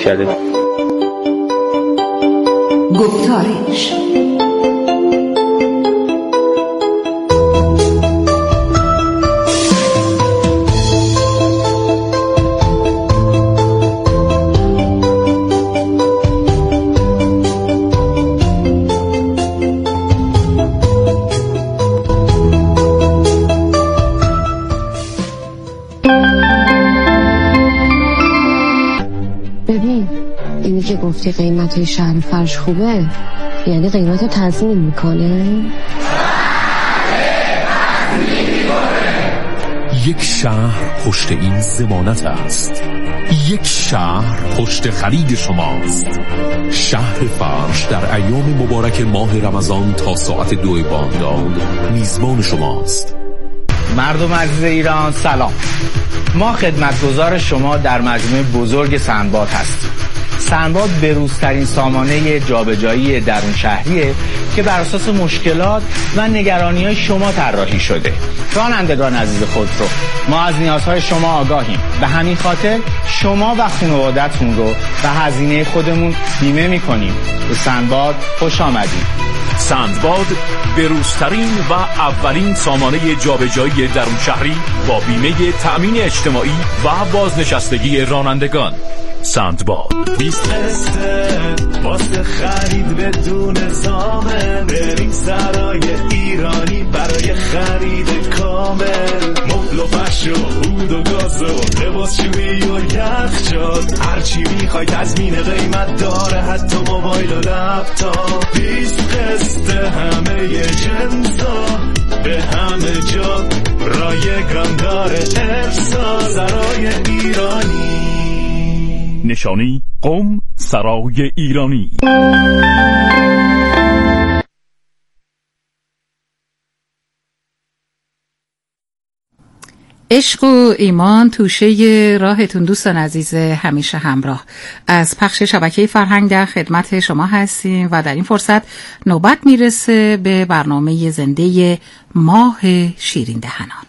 کرده. گفتارش که گفتی قیمت شهر فرش خوبه، یعنی قیمت رو تضمین میکنه؟ یک شهر پشت این ضمانت است. یک شهر پشت خرید شماست. شهر فرش در ایام مبارک ماه رمضان تا ساعت 2 بامداد میزبان شماست. مردم عزیز ایران سلام. ما خدمتگزار شما در مجموعه بزرگ سندباد هستیم. سندباد بروزترین سامانه جابجایی درون شهریه که بر اساس مشکلات و نگرانی‌های شما طراحی شده. رانندگان عزیز خودرو، ما از نیازهای شما آگاهیم. به همین خاطر شما و خانواده‌تون رو به هزینه خودمون بیمه می‌کنیم. به سندباد خوش آمدید. سندباد بروزترین و اولین سامانه جابجایی درون شهری با بیمه تأمین اجتماعی و بازنشستگی رانندگان. سندباد 20 قسطه واسه خرید بدون زامن. بریم سرای ایرانی برای خرید کامل. مبل و فرش و عود و گاز و لباس شویی و یخچال. هرچی میخوای تضمین قیمت داره، حتی موبایل و لپتاپ. 20 قسطه همه جنسا به همه جا رایگان داره. افسا سرای ایرانی. نشانی قم سرای ایرانی. عشق و ایمان توشه راهتون دوستان عزیز همیشه همراه. از پخش شبکه فرهنگ در خدمت شما هستیم و در این فرصت نوبت میرسه به برنامه زنده ماه شیرین دهنان.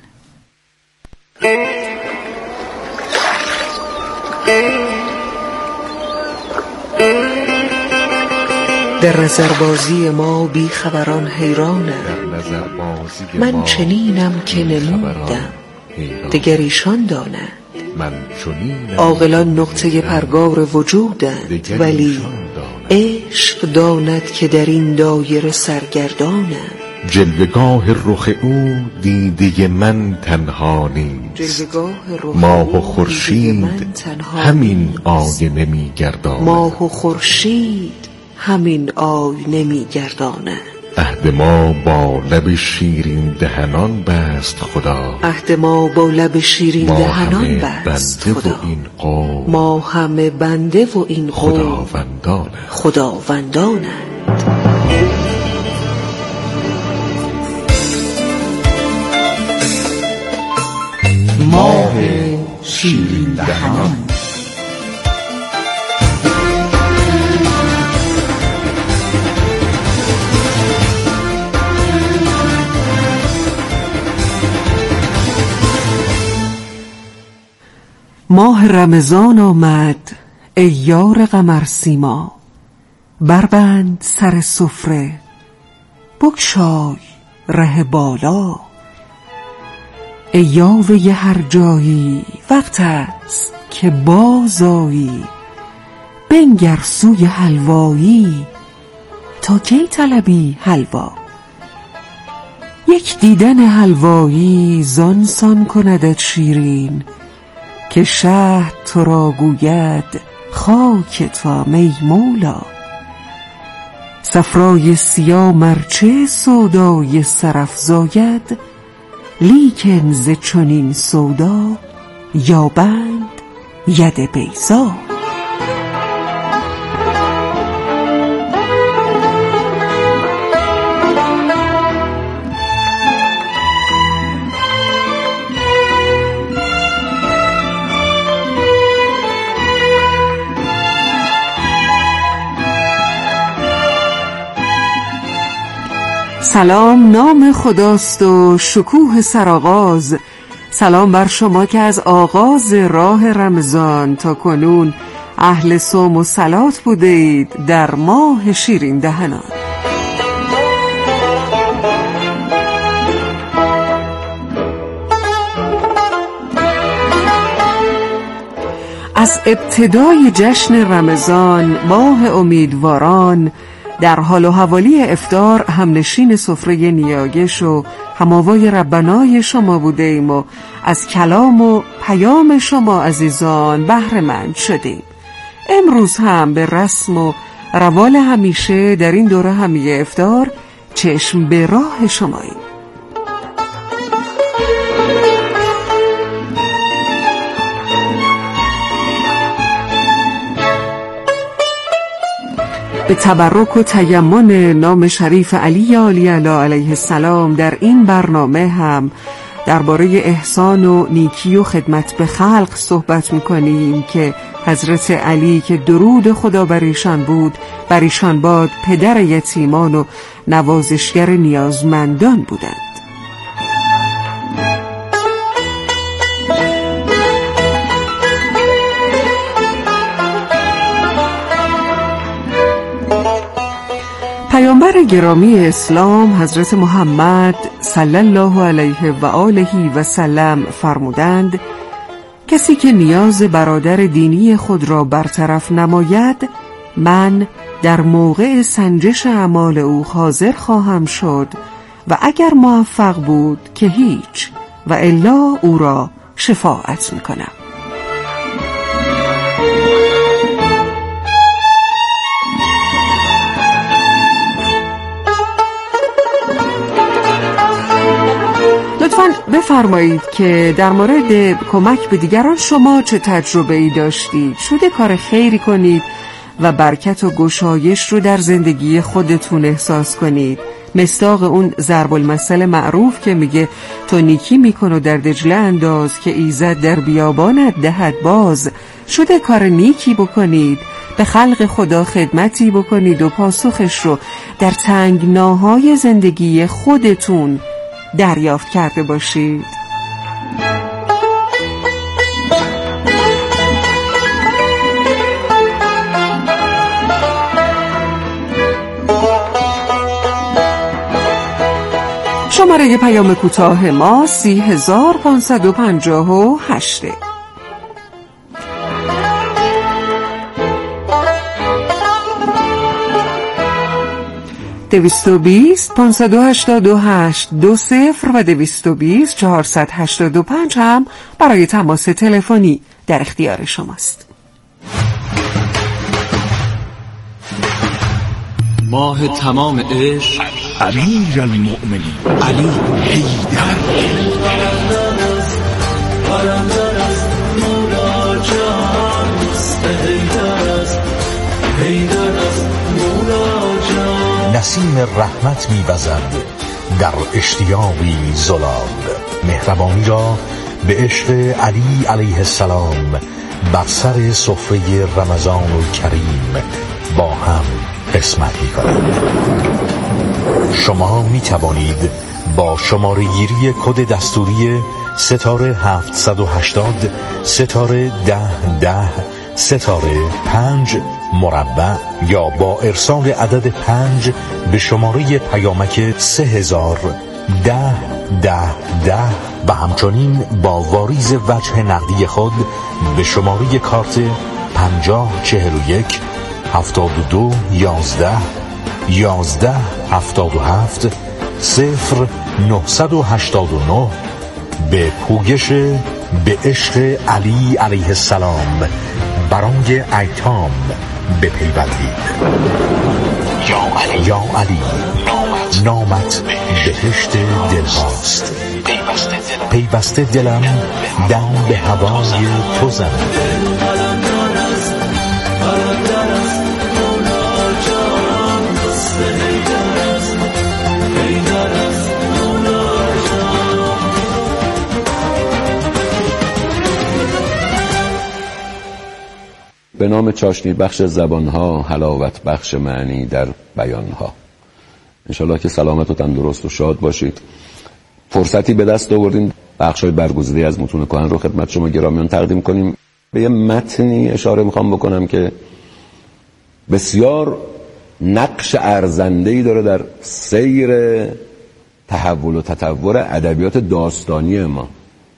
در نظربازی ما بی خبران حیرانم. من چنینم که نمودم دگر ایشان دانند. عاقلان نقطه پرگار وجودند، ولی عشق داند که در این دایره سرگردانم. جلوگاه رخ او دیده من تنها نیست. ماه و خورشید همین آینه می‌گرداند. ماه و خورشید همین آینه می‌گرداند. عهد ما با لب شیرین دهنان بست خدا. عهد ما با لب شیرین دهنان بست خدا. ما همه بنده و این قوم خداوندانند. ماه شیرین دهنان. ماه رمضان آمد ای یار قمر سیما. بربند سر سفره بگشای ره بالا. ای یاوه هر جایی وقت است که بازایی. بنگر سوی حلوایی تا کی طلبی حلوا. یک دیدن حلوایی زانسان کندت شیرین، که شهد تو را گوید خاک تو می مولا. صفرای سیاه مرچه سودای سرافزاید، لیکن ز چنین سودا یابند ید بیضا. سلام نام خداست و شکوه سرآغاز. سلام بر شما که از آغاز راه رمضان تا کنون اهل صوم و صلات بوده اید در ماه شیرین دهنان. از ابتدای جشن رمضان ماه امیدواران در حال و حوالی افطار همنشین سفره نیایش و هماوای ربنای شما بوده ایم و از کلام و پیام شما عزیزان بهره مند شدیم. امروز هم به رسم و روال همیشه در این دوره همی افطار چشم به راه شماییم. به تبرک و تیمن نام شریف علی علیه السلام در این برنامه هم درباره احسان و نیکی و خدمت به خلق صحبت می‌کنیم که حضرت علی که درود خدا بر ایشان بود، بر ایشان باد، پدر یتیمان و نوازشگر نیازمندان بودند. پیامبر گرامی اسلام حضرت محمد صلی الله علیه و آله و سلم فرمودند کسی که نیاز برادر دینی خود را برطرف نماید من در موقع سنجش اعمال او حاضر خواهم شد و اگر موفق بود که هیچ و الا او را شفاعت میکنم. لطفاً بفرمایید که در مورد کمک به دیگران شما چه تجربه‌ای داشتید؟ شده کار خیری کنید و برکت و گشایش رو در زندگی خودتون احساس کنید. مصداق اون ضرب المثل معروف که میگه تو نیکی میکن و در دجله انداز که ایزد در بیابانت دهد باز. شده کار نیکی بکنید، به خلق خدا خدمتی بکنید و پاسخش رو در تنگناهای زندگی خودتون دریافت کرده باشید. شماره پیام کوتاه ما 30558. 220 588 20 و 220 485 هم برای تماس تلفنی در اختیار شماست. ماه تمام عشق، امیر المؤمنین علی حیدر. نسیم رحمت می‌وزد در اشتیاقی زلال، مهربانی را به عشق علی علیه السلام بر سر سفره رمضان الکریم با هم قسمت می‌کنند. شما می‌توانید با شماره گیری کد دستوری ستاره 780 ستاره 1010 ستاره 5 مربع یا با ارسال عدد 5 به شماره پیامک 3000 10 10 10 و همچنین با واریز وجه نقدی خود به شماره کارت 5041 72 11 11 77 0989 به پویش به عشق علی علیه السلام برای ایتام بپیوندید. یا علی نامت بهشت دلهاست، پیوسته دلم دم به هوای تو زند. به نام چاشنی بخش زبانها، حلاوت بخش معنی در بیانها. انشالله که سلامت و تندرست و شاد باشید. فرصتی به دست آوردیم بخش‌های برگزیده از متون کهن رو خدمت شما گرامیان تقدیم کنیم. به یه متنی اشاره میخوام بکنم که بسیار نقش ارزنده‌ای داره در سیر تحول و تطور ادبیات داستانی ما.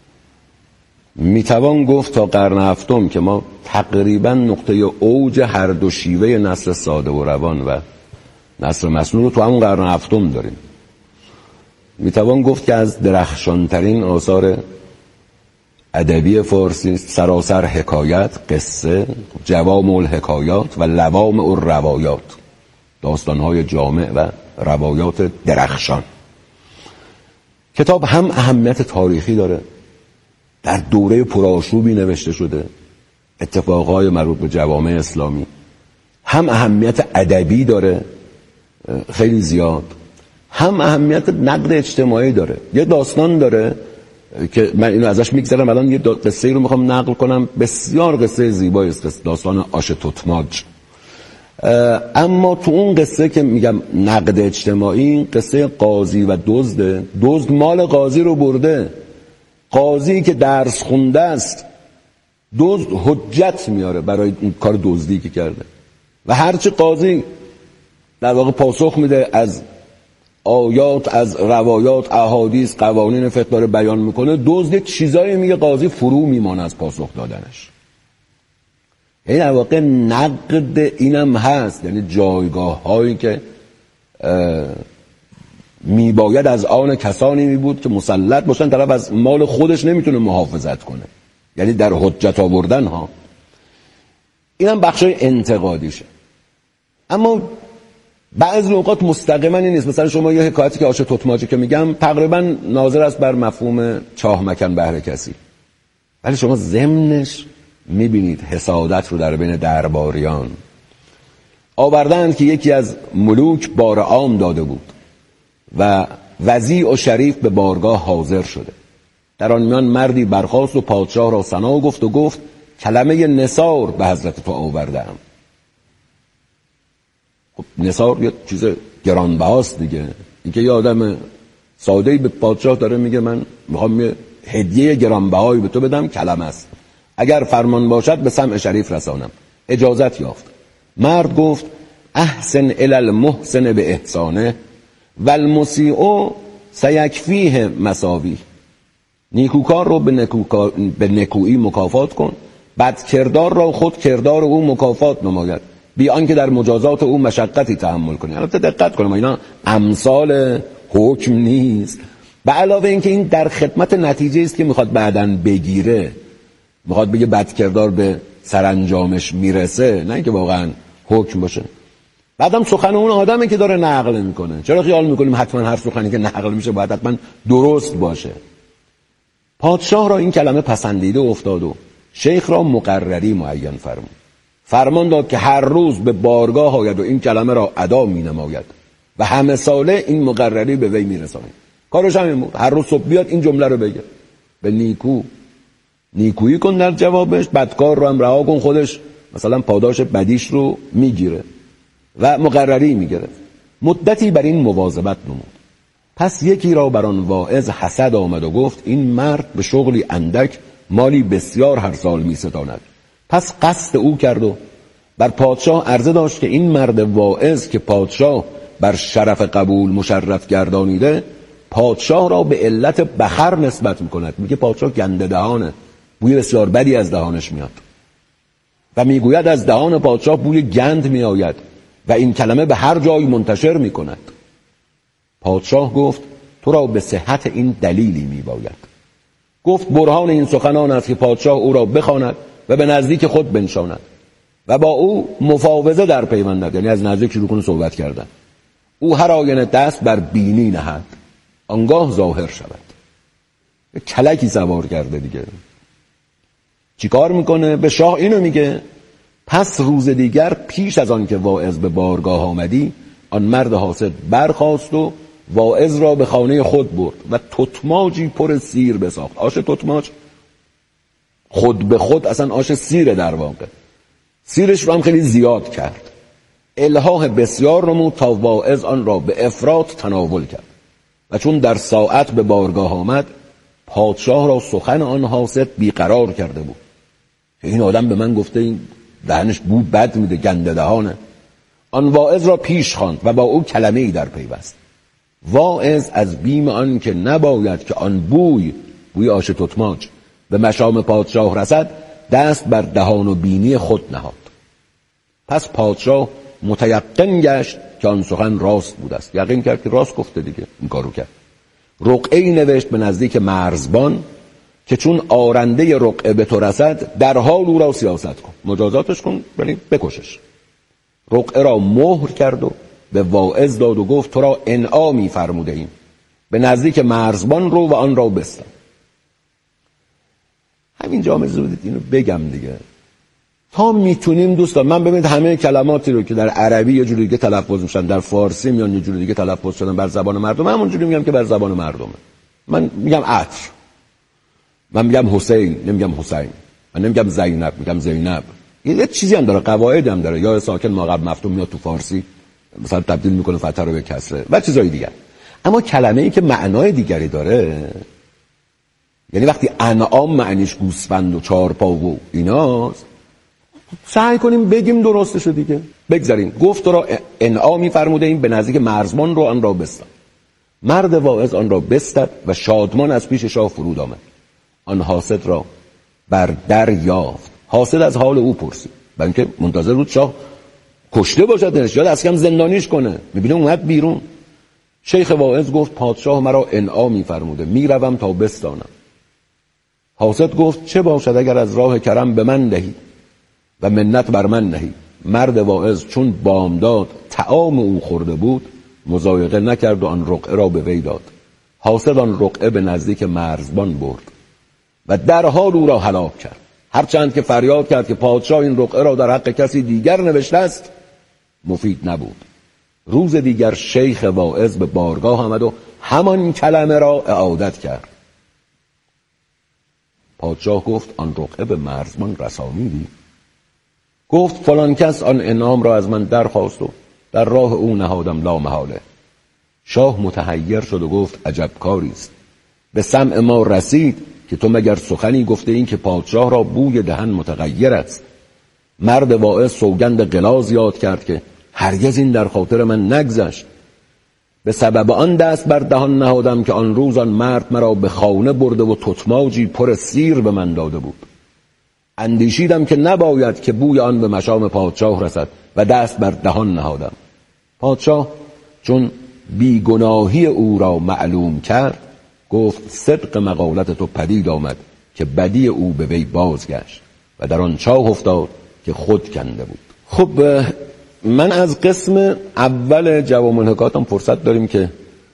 میتوان گفت تا قرن هفتم که ما تقریبا نقطه اوج هر دو شیوه نثر ساده و روان و نثر مسنون رو تو همون قرن هفتم داریم. میتوان گفت که از درخشانترین آثار ادبی فارسی سراسر حکایت، قصه، جوامع الحکایات و لوامع الروایات، داستان‌های جامع و روایات درخشان. کتاب هم اهمیت تاریخی داره، در دوره پرآشوبی نوشته شده، اتفاقهای مربوط به جوامع اسلامی، هم اهمیت ادبی داره خیلی زیاد، هم اهمیت نقد اجتماعی داره. یه داستان داره که من اینو ازش میگذرم، الان یه قصه رو میخوام نقل کنم، بسیار قصه زیبایی است، داستان آش تتماج. اما تو اون قصه که میگم نقد اجتماعی، قصه قاضی و دزد مال قاضی رو برده، قاضی که درس خونده است، دزد حجت میاره برای این کار دزدی که کرده و هرچی قاضی در واقع پاسخ میده از آیات، از روایات، احادیث، قوانین فقه داره بیان میکنه، دزد یک چیزایی میگه، قاضی فرو میمانه از پاسخ دادنش. یعنی در واقع نقد اینم هست، یعنی جایگاه هایی که میباید از آن کسانی میبود که مسلط باشن، طرف از مال خودش نمیتونه محافظت کنه، یعنی در حجت آوردن ها. اینم بخشای انتقادیشه. اما بعضی اوقات مستقیما این نیست. مثلا شما یه حکایتی که آش تتماجی که میگم تقریبا ناظر است بر مفهوم چاه مکن بهر کسی، ولی شما ضمنش میبینید حسادت رو در بین درباریان آوردند که یکی از ملوک بار عام داده بود و وضیع و شریف به بارگاه حاضر شده. در آن میان مردی برخاست و پادشاه را ثنا گفت و گفت کلمه نثار به حضرت تو آوردم. خب نثار یه چیز گرانبهاست دیگه. اینکه یه آدم ساده‌ای به پادشاه داره میگه من میخوام یه هدیه گرانبهایی به تو بدم، کلمه است، اگر فرمان باشد به سمع شریف رسانم. اجازت یافت. مرد گفت احسن الی المحسن به احسانه و المسیء سیکفیه مساوی. نیکوکار رو به نکویی مکافات کن، بد کردار را خود کردار او مکافات نماید، بی آنکه در مجازات او مشقتی تحمل کنی. البته دقت کنیم اینا امثال حکم نیست، به علاوه اینکه این در خدمت نتیجه است که میخواد بعدن بگیره، میخواد بگه بد کردار به سرانجامش میرسه، نه اینکه واقعا حکم باشه. بعدم سخن اون آدمی که داره نقل میکنه. چرا خیال میکنیم حتما هر سخنی که نقل میشه باید حتما درست باشه؟ پادشاه را این کلمه پسندیده افتاد و شیخ را مقرری معین فرمود. فرمان داد که هر روز به بارگاه آید و این کلمه را ادا مینماید و همه ساله این مقرری به وی میرساند. کارش همین بود، هر روز صبح بیاد این جمله رو بگه، به نیکویی کن در جوابش، بدکار رو هم رها کن، خودش مثلا پاداش بدیش رو میگیره و مقرری میگیره. مدتی بر این مواظبت نمود. پس یکی را بر آن واعظ حسد آمد و گفت این مرد به شغلی اندک مالی بسیار هر سال میستاند. پس قصد او کرد و بر پادشاه عرضه داشت که این مرد واعظ که پادشاه بر شرف قبول مشرف گردانیده، پادشاه را به علت بخر نسبت میکند. میگه پادشاه گنده دهانه، بوی بسیار بدی از دهانش میاد و میگوید از دهان پادشاه بوی گند میآید و این کلمه به هر جایی منتشر میکند. پادشاه گفت تو را به صحت این دلیلی میباید. گفت برهان این سخنان است که پادشاه او را بخواند و به نزدیک خود بنشاند و با او مفاوضه در پیوندد، یعنی از نزدیک شروع کنه صحبت کردن. او هر آینه دست بر بینی نهد، آنگاه ظاهر شود. کلکی سوار کرده دیگه. چی کار میکنه؟ به شاه اینو میگه پس روز دیگر پیش از آن که واعظ به بارگاه آمدی، آن مرد حاسد برخاست و واعظ را به خانه خود برد و تتماجی پر سیر بساخت. آش تتماج خود به خود اصلا آش سیره، در واقع سیرش رو هم خیلی زیاد کرد. الحاح بسیار نمود تا واعظ آن را به افراط تناول کرد و چون در ساعت به بارگاه آمد، پادشاه را سخن آن حاسد بیقرار کرده بود. این آدم به من گفته این دهنش بو بد میده، گنده دهانه. آن واعظ را پیش خواند و با او کلمه ای در پیوست. واعظ از بیم آن که نباید که آن بوی آش تتماج به مشام پادشاه رسد، دست بر دهان و بینی خود نهاد. پس پادشاه متیقن گشت که آن سخن راست بود است. یقین کرد که راست گفته دیگه، این کارو کرد. رقعه‌ای نوشت به نزدیک مرزبان که چون آرنده رقعه به تو رسد، در حال او را سیاست کن، مجازاتش کن، ولی بکشش. رقعه را مهر کرد و به واعظ داد و گفت تو را انعامی فرموده ایم، به نزدیک مرزبان رو و آن را بستان. همینجا مزودید اینو بگم دیگه تا میتونیم دوستان. من ببینید همه کلماتی رو که در عربی یه جوری دیگه تلفظ میشن، در فارسی میان یه جوری دیگه تلفظ شدن بر زبان مردم، همون جوری میگم که بر زبان مردمه. من میگم عطر، من میگم حسین، نمیگم حسین، من نمیگم زینب، میگم زینب. یه چیزی هم داره، قواعد هم داره. یا ساکن ما قبل مفتوح میاد تو فارسی مثلا تبدیل میکنه فتح رو به کسره و چیزای دیگه. اما کلمه ای که معنای دیگری داره، یعنی وقتی انعام معنیش گوسفند و چارپا و ایناست، سعی کنیم بگیم درستشو دیگه، بگذاریم. گفت تو را انعامی فرموده ایم، به نزدیک مرزبان رو آن را بستان. مرد واعظ آن را بستد و شادمان از پیش شاه فرود آمد. آن حاسد را بر در یافت. حاسد از حال او پرسید، برای اینکه منتظر بود شاه کشته باشدش یا دست کم زندانیش کنه. میبینه اومد بیرون. شیخ واعظ گفت پادشاه مرا انعامی فرموده، میروم تا بستانم. حاسد گفت چه باشد اگر از راه کرم به من دهی و منت بر من نهی. مرد واعظ چون بامداد طعام او خورده بود، مضایقه نکرد و آن رقعه را به وی داد. حاسد آن رقعه به نزدیک مرزبان برد و در حال او را هلاک کرد. هرچند که فریاد کرد که پادشاه این رقعه را در حق کسی دیگر نوشته است، مفید نبود. روز دیگر شیخ واعظ به بارگاه آمد و همان کلمه را اعادت کرد. پادشاه گفت آن رقعه به مرزبان رسانیدی؟ گفت فلان کس آن انعام را از من درخواست و در راه او نهادم لا محاله. شاه متحیر شد و گفت عجب کاری است. به سمع ما رسید که تو مگر سخنی گفته این که پادشاه را بوی دهن متغیر است. مرد واعظ سوگند غلاظ یاد کرد که هرگز این در خاطر من نگذشت. به سبب آن دست بر دهان نهادم که آن روز آن مرد مرا به خانه برده و تتماجی پر سیر به من داده بود. اندیشیدم که نباید که بوی آن به مشام پادشاه رسد و دست بر دهان نهادم. پادشاه چون بیگناهی او را معلوم کرد، گفت صدق مقالت تو پدید آمد که بدی او به وی بازگشت و در آن چاه افتاد که خود کنده بود. خب من از قسم اول جوامع الحکایاتم فرصت داریم که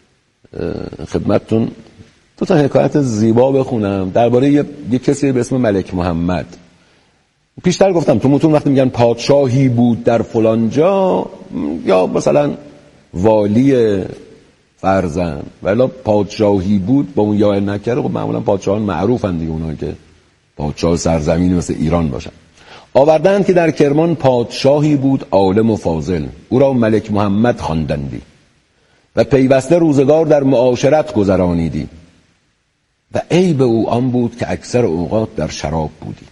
خدمتتون دو تا حکایت زیبا بخونم درباره یه کسی به اسم ملک محمد. پیشتر گفتم تو متون وقتی میگن پادشاهی بود در فلان جا یا مثلا والی فرزن، ولی پادشاهی بود با اون یا نکره، خب معمولا پادشاهان معروفن دیگه، اونایی که پادشاه سرزمینی مثل ایران باشن. آوردند که در کرمان پادشاهی بود عالم و فاضل، او را ملک محمد خواندندی و پیوسته روزگار در معاشرت گذرانیدی و عیب او آن بود که اکثر اوقات در شراب بودی.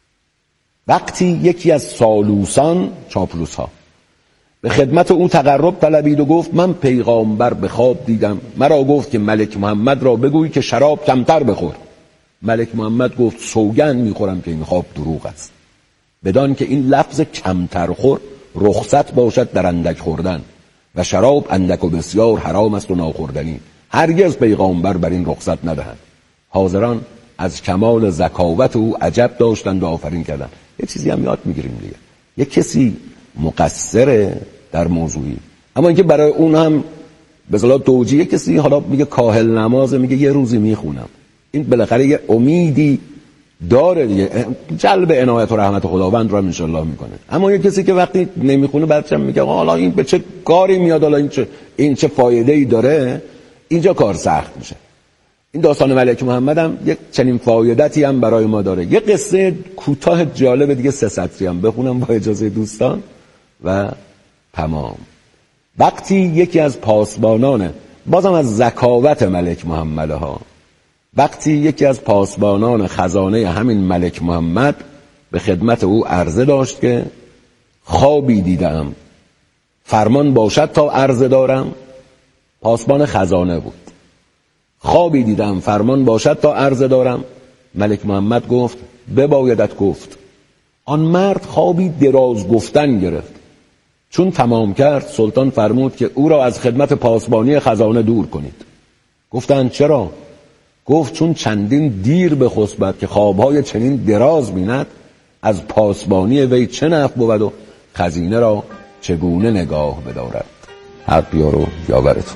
وقتی یکی از سالوسان، چاپلوس ها، به خدمت او تقرب طلبید و گفت من پیغامبر به خواب دیدم، مرا گفت که ملک محمد را بگوی که شراب کمتر بخور. ملک محمد گفت سوگند میخورم که این خواب دروغ است، بدان که این لفظ کمتر خور رخصت باشد در اندک خوردن و شراب اندک و بسیار حرام است و ناخوردنی، هرگز پیغامبر بر این رخصت ندهند. حاضران از کمال ذکاوت او عجب داشتند و آفرین کردند. یه چیزی هم یاد میگیریم دیگه، یه کسی مقصره در موضوعی، اما اینکه برای اون هم به اصطلاح توجیه کسی حالا میگه کاهل نماز، میگه یه روزی میخونم، این بالاخره یه امیدی داره دیگه، جلب عنایت و رحمت خداوند رو ان شاء الله میکنه. اما یه کسی که وقتی نمیخونه بعدش میگه حالا این به چه کاری میاد، حالا این چه فایده‌ای داره، اینجا کار سخت میشه. این داستان ملک محمد هم یک چنین فایدتی هم برای ما داره. یه قصه کوتاه جالب دیگه 3 سطری هم بخونم با اجازه دوستان و تمام. وقتی یکی از پاسبانان، بازم از ذکاوت ملک محمد ها، وقتی یکی از پاسبانان خزانه همین ملک محمد به خدمت او عرضه داشت که خوابی دیدم، فرمان باشد تا عرضه دارم. پاسبان خزانه بود. خوابی دیدم، فرمان باشد تا عرضه دارم. ملک محمد گفت ببایدت گفت. آن مرد خوابی دراز گفتن گرفت. چون تمام کرد سلطان فرمود که او را از خدمت پاسبانی خزانه دور کنید. گفتند چرا؟ گفت چون چندین دیر بخسبد که خوابهای چنین دراز بیند، از پاسبانی وی چه نفع بود و خزینه را چگونه نگاه بدارد. حق بیار و یاورتون.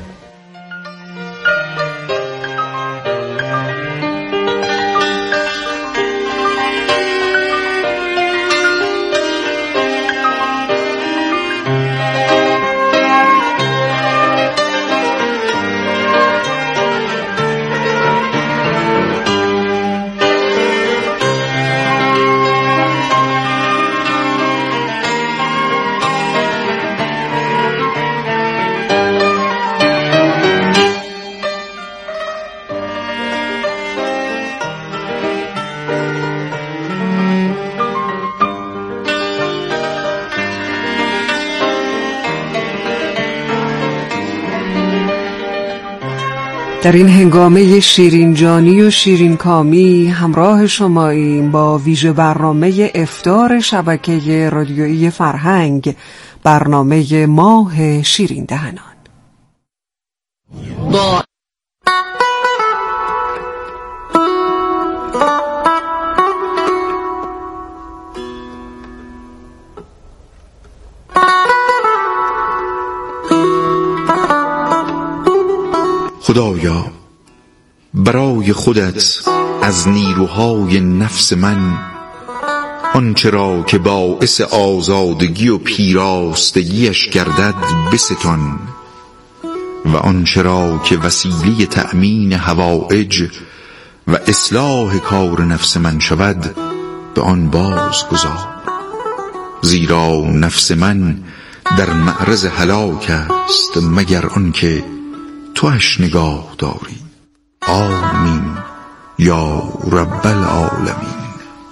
در این هنگامه شیرین جانی و شیرین کامی همراه شماییم با ویژه برنامه افطار شبکه رادیویی فرهنگ، برنامه ماه شیرین دهنان. خدایا برای خودت از نیروهای نفس من آنچه را که باعث آزادگی و پیراستگیش گردد بستان و آنچه را که وسیله تأمین حوائج و اصلاح کار نفس من شود به آن بازگذار، زیرا نفس من در معرض هلاک است مگر آنکه توش نگاه داری. آمین یا رب العالمین.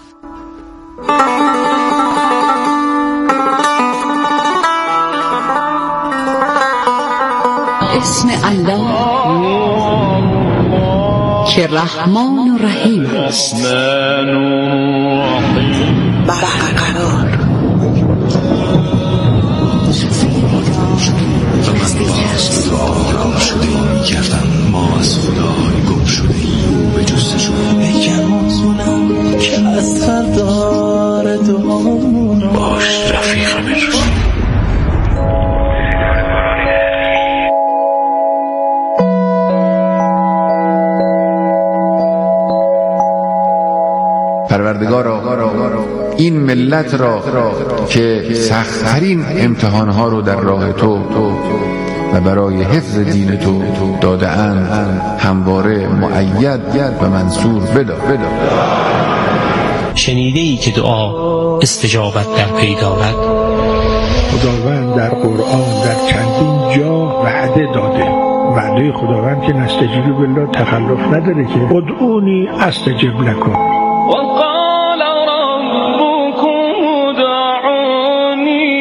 اسم الله که رحمان و رحیم است. برقرار و من باز دعا شده می کردم، ما از خدای گم شده ای به جستشو بگم که از فردار دعامون باش رفیقم روز. پروردگارا این ملت را که سخت‌ترین امتحانها رو در راه تو و برای حفظ دین تو داده اند همواره مؤید و منصور بدار. شنیده ای که دعا استجابت در پی دارد؟ خداوند در قرآن در چندین جا وعده داده. وعده خداوند که نستجیب بالله تخلف نداره که ادعونی استجب لکم. وقال ربكم ادعوني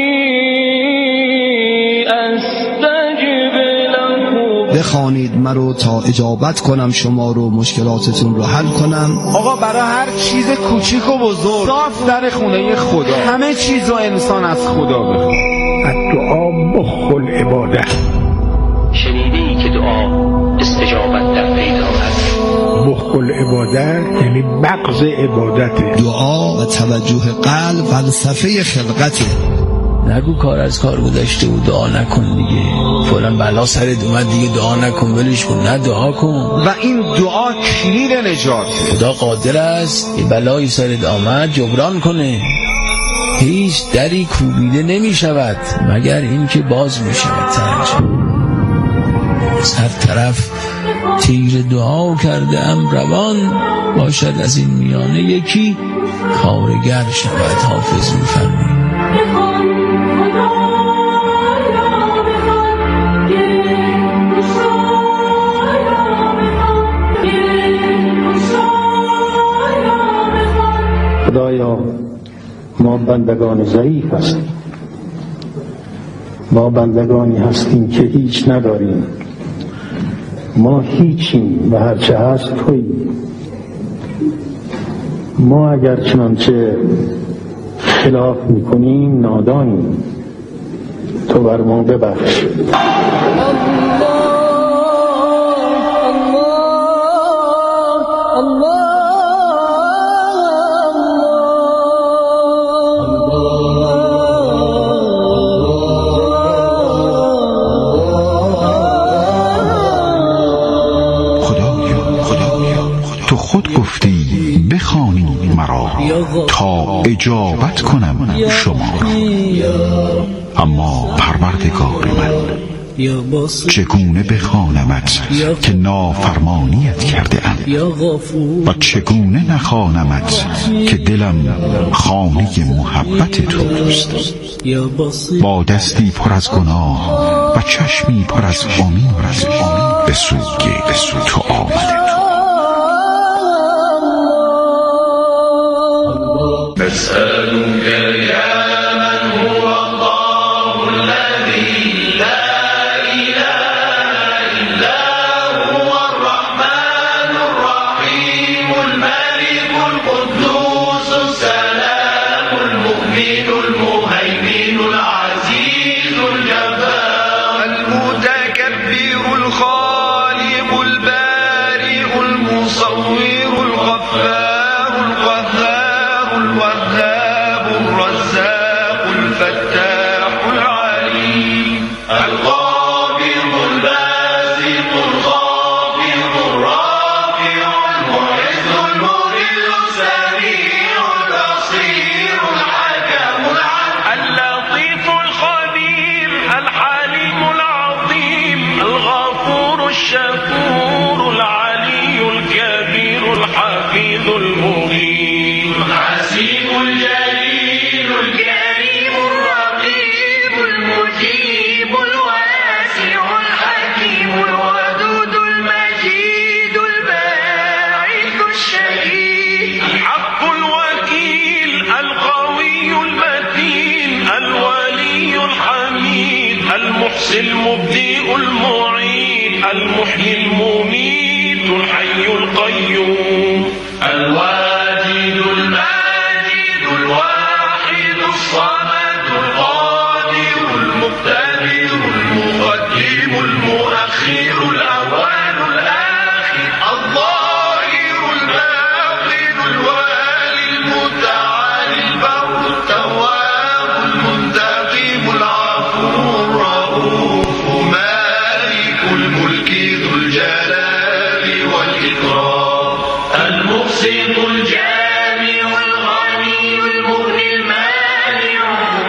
استجب لكم. بخوانید مرا تا اجابت کنم شما رو، مشکلاتتون رو حل کنم. آقا برای هر چیز کوچیک و بزرگ صاف در خونه خدا، همه چیز رو انسان از خدا بخواد. الدعا مخ العباده. شنیده ای که دعا استجابت در پی دارد؟ مخ العبادت یعنی مغز عبادت. دعا و توجه قلب فلسفه خلقته. نگو کار از کار گذشته و دعا نکن دیگه، فلان بلا سرت اومد دیگه دعا نکن، ولش کن. نه، دعا کن. و این دعا کلید نجات. خدا قادر است یه بلایی سرت آمد جبران کنه. هیچ دری کوبیده نمی شود مگر این که باز می شود. از هر طرف تیر دعا کرده ام روان، باشد از این میانه یکی کارگر شود. حافظ می فرمید خدایا بندگان ضعیف هستیم. ما بندگانی هستیم که هیچ نداریم. ما هیچیم و هرچه هست تویی. ما اگر چنانچه خلاف میکنیم نادانیم. تو بر ما ببخش. تو خود گفتی بخوانی مرا تا اجابت کنم شما را. اما پروردگار من چگونه بخوانمت که نافرمانیت کرده ام و چگونه نخوانمت که دلم خانه محبت توست. با دستی پر از گناه و چشمی پر از امید به سوی تو آمده. نسألك يا من هو الله الذي لا إله إلا هو الرحمن الرحيم الملك القدوس السلام المؤمن المهيمن العزيز الجبار المتكبر الخالق البارئ المصور الغفار الوهاب الرزاق الفتاح العليم القابض الباسط الخافض الرافع المعز المذل السميع البصير الحكم العدل اللطيف الخبير الحليم العظيم الغفور الشكور العلي الكبير الحفيظ المغيث الحسيب الجليل الكريم الرقيب المجيب الواسع الحكيم الودود المجيد الباعث الشهيد الحق الوكيل القوي المتين الولي الحميد المحصي المبدئ المعيد المحيي المميت الحي القيوم الواجد الماجد الواحد الصمد القادر المقتدر المقدم المؤخر الأول الآخر الظاهر الباطن الوالي المتعالي البر التواب المنتقم العفو الرؤوف مالك الملك ذو الجلال والإكرام المقسط الجامع الغني المغني المانع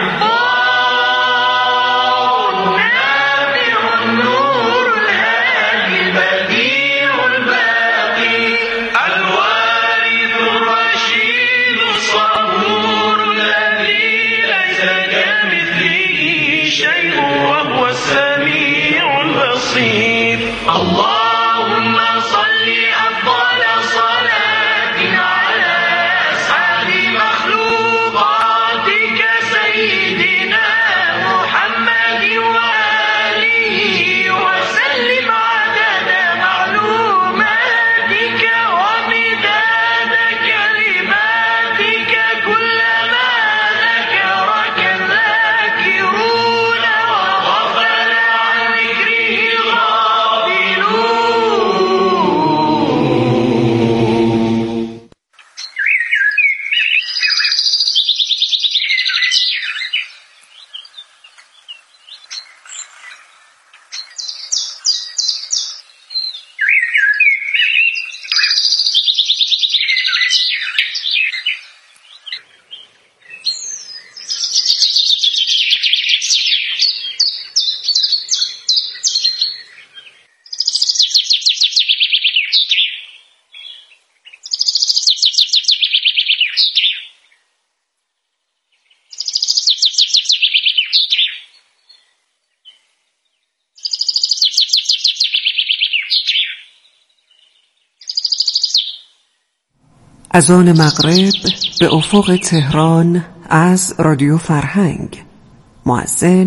الضار النافع النور الهادي البديع الباقي الوارث الرشيد الصبور الذي ليس كمثله شيء وهو السميع البصير. اللهم صل أفضل صلاة على أسعد مخلوقاتك سيدنا محمد وآله وسلم عدد معلوماتك ومداد كلماتك كلما ذكرك الذاكرون وغفل عن ذكره از آن مغرب به افق تهران از رادیو فرهنگ. مؤذن